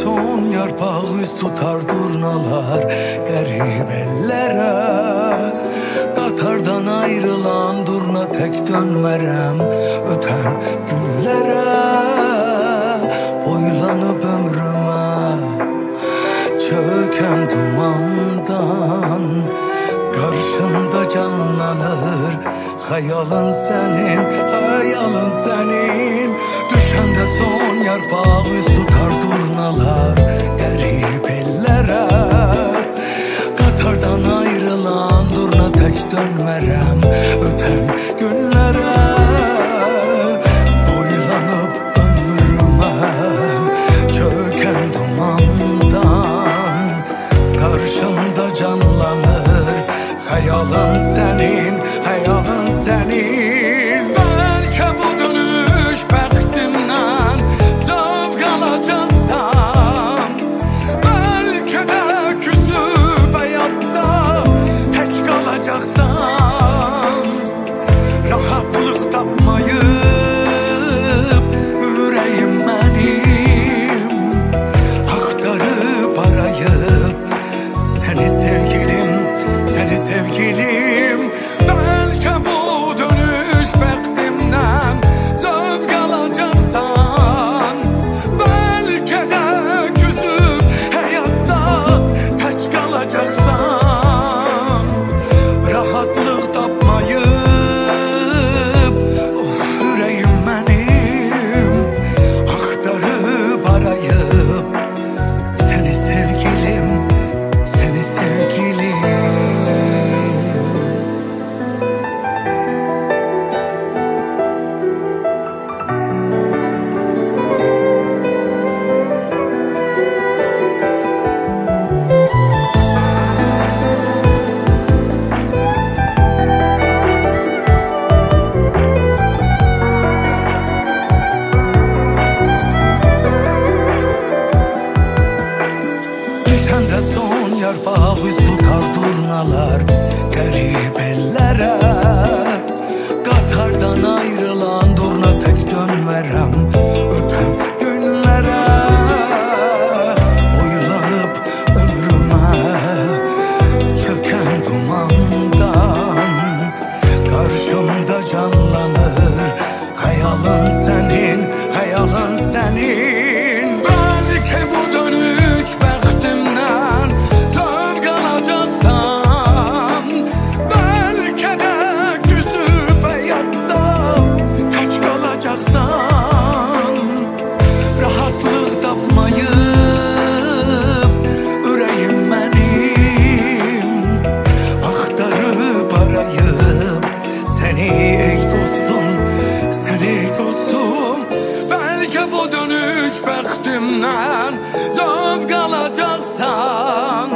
son yarpaq üz tutar durnalar qərib ellərə. Qatardan ayrılan durna tək dönmərəm ötən günlərə. Boylanıb ömrümə çökən dumandan, qarşımda canlanır xəyalın sənin, xəyalın sənin. Düşəndə son yarpaq üz tutar durnalar qərib ellərə. Qatardan ayrılan durna tək dönmərəm ötən günlərə. Boylanıb ömrümə çökən dumandan, qarşımda canlanır xəyalın sənin, xəyalın sənin. Bəlkə bu dönüş bəxtimdən zövq alacaqsan, bəlkə də küsüb həyatda tək qalacaqsan. Rahatlıq tapmayıb ürəyim mənim axtarıb arayıb səni sevgilim, səni sevgilim. Bəlkə bu dönüş bəxtimdən zövq alacaqsan, bəlkə də küsüb həyatda tək qalacaqsan. Rahatlıq tapmayıb ürəyim mənim axtarıb arayıb səni sevgilim, səni sevgilim. Düşəndə son yarpaq üz tutar durnalar qərib ellərə. Qatardan ayrılan durna tək dönmərəm ötən günlərə. Boylanıb ömrümə çökən dumandan, qarşımda canlanır xəyalın sənin, xəyalın sənin. Bəlkə bu dönüş bəxtimdən zövq alacaqsan, bəlkə də küsüb həyatda tək qalacaqsan. Rahatlıq tapmayıb ürəyim mənim axtarıb arayıb səni ey dostum, səni ey dostum. Bəlkə bu dönüş bəxtimdən zövq alacaqsan,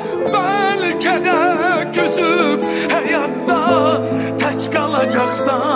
bəlkə də küsüb həyatda tək qalacaqsan.